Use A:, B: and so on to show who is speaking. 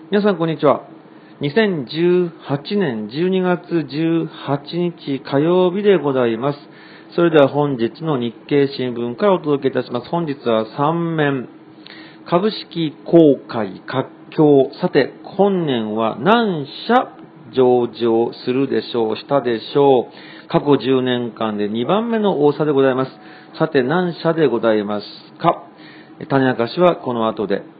A: 皆さんこんにちは。2018年12月18日火曜日でございます。それでは本日の日経新聞からお届けいたします。本日は3面。株式公開活況。さて、本年は何社上場するでしょう、したでしょう。過去10年間で2番目の多さでございます。さて、何社でございますか。種明かしはこの後で。